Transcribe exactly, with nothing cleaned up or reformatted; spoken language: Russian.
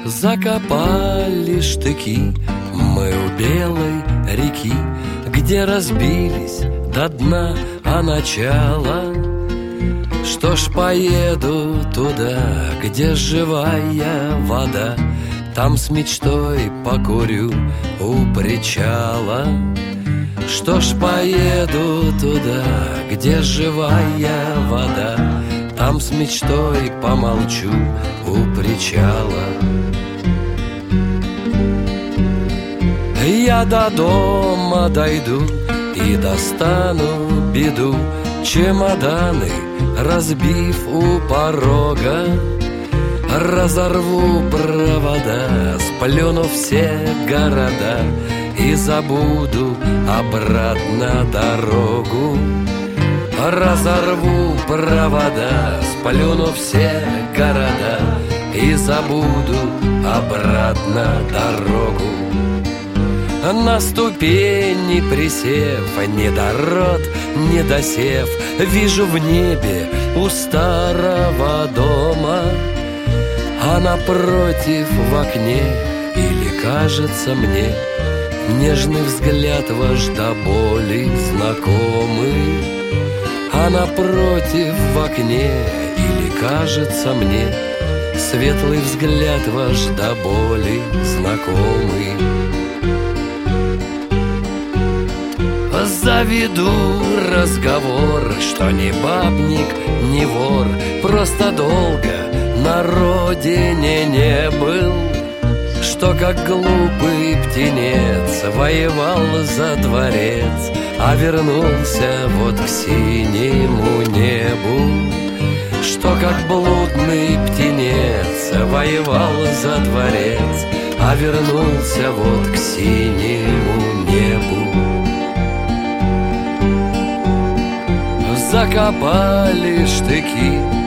Закопали штыки мы у белой реки, где разбились до дна, а начало. Что ж, поеду туда, где живая вода, там с мечтой покурю у причала. Что ж, поеду туда, где живая вода, там с мечтой помолчу у причала. Я до дома дойду и достану беду, чемоданы разбив у порога. Разорву провода, сплюну все города и забуду обратно дорогу. Разорву провода, сплюну все города и забуду обратно дорогу. На ступени присев, не до рот, не досев, вижу в небе у старого дома, а напротив в окне, или кажется мне, нежный взгляд ваш до боли знакомый. А напротив в окне, или кажется мне, светлый взгляд ваш до боли знакомый. Заведу разговор, что ни бабник, ни вор, просто долго на родине не был, что как глупый птенец воевал за дворец, а вернулся вот к синему небу. Что как блудный птенец воевал за дворец, а вернулся вот к синему небу. Закопали штыки